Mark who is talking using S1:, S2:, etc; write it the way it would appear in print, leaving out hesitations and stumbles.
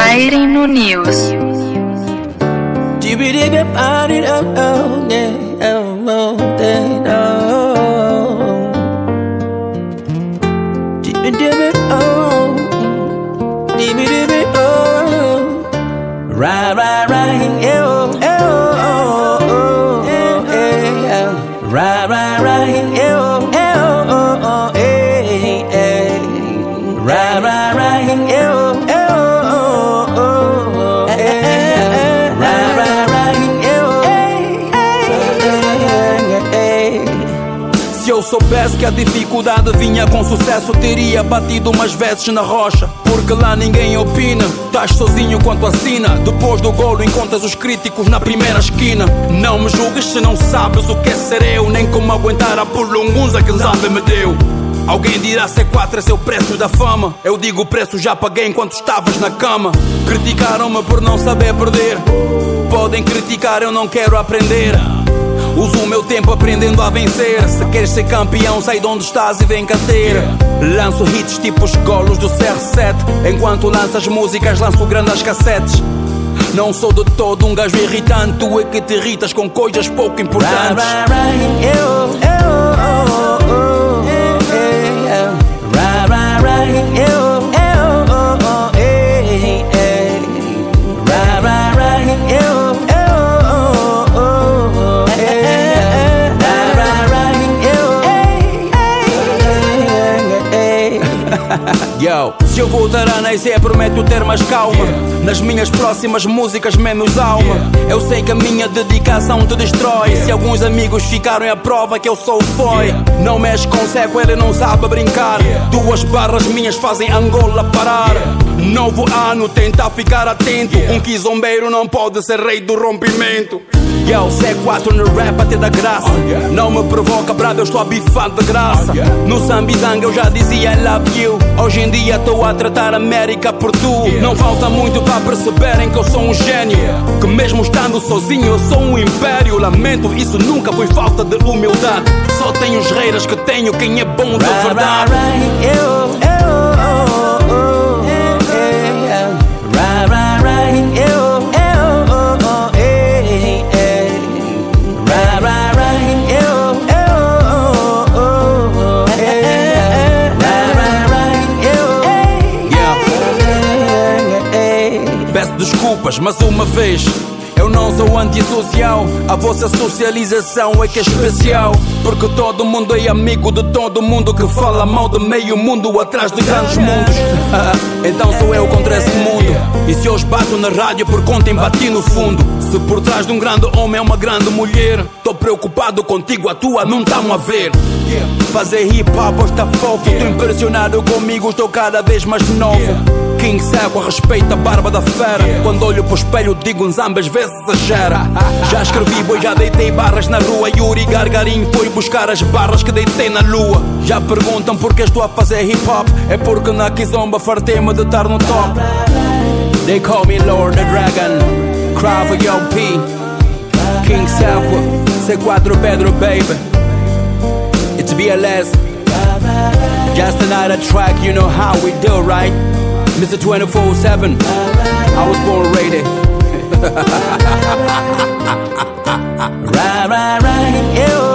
S1: Zaire no News.
S2: Se eu soubesse que a dificuldade vinha com sucesso, teria batido umas vezes na rocha. Porque lá ninguém opina, estás sozinho quanto assina. Depois do golo encontras os críticos na primeira esquina. Não me julgues se não sabes o que é ser eu, nem como aguentar a pulungunza que Nzambe me deu. Alguém dirá C4 é seu preço da fama. Eu digo o preço já paguei enquanto estavas na cama. Criticaram-me por não saber perder. Podem criticar, eu não quero aprender. Uso o meu tempo aprendendo a vencer. Se queres ser campeão, sai de onde estás e vem cá ter. Lanço hits tipo os golos do CR7. Enquanto lanças músicas, lanço grandes cassetes. Não sou de todo um gajo irritante. Tu é que te irritas com coisas pouco importantes. Yo. Se eu voltar a nascer, prometo ter mais calma. Nas minhas próximas músicas, menos alma. Eu sei que a minha dedicação te destrói. Se alguns amigos ficaram à prova que eu sou o foi. Não mexe com seco, ele não sabe brincar. Duas barras minhas fazem Angola parar. Novo ano, tenta ficar atento. Um quizombeiro não pode ser rei do rompimento. Yo, C4 no rap até da graça. Não me provoca, brado, eu estou a bifar de graça. No Sambizanga eu já dizia I love you. Hoje em dia estou a tratar a América por tu. Não falta muito para perceberem que eu sou um gênio. Que mesmo estando sozinho eu sou um império. Lamento, isso nunca foi falta de humildade. Só tenho os reiras que tenho quem é bom de verdade. Peço desculpas, mas uma vez eu não sou antissocial. A vossa socialização é que é especial. Porque todo mundo é amigo de todo mundo que fala mal de meio mundo atrás de grandes mundos. Então sou eu contra esse mundo. E se eu os bato na rádio, por contem bati no fundo. Se por trás de um grande homem é uma grande mulher, tô preocupado contigo, a tua não tão a ver. Fazer hip hop está fofo. Tô impressionado comigo, estou cada vez mais novo. King Cego respeita a barba da fera. Quando olho pro espelho digo Nzambe às vezes exagera. Já escrevi boi, já deitei barras na rua. Yuri Gargarinho foi buscar as barras que deitei na lua. Já perguntam porque estou a fazer hip hop. É porque na Kizomba fartei-me de estar no top. They call me Lord the Dragon, Cravo Young P, King Cego, C4 Pedro baby. It's BLS, just another track, you know how we do, right? Mr. 24/7, I was born ready. Right,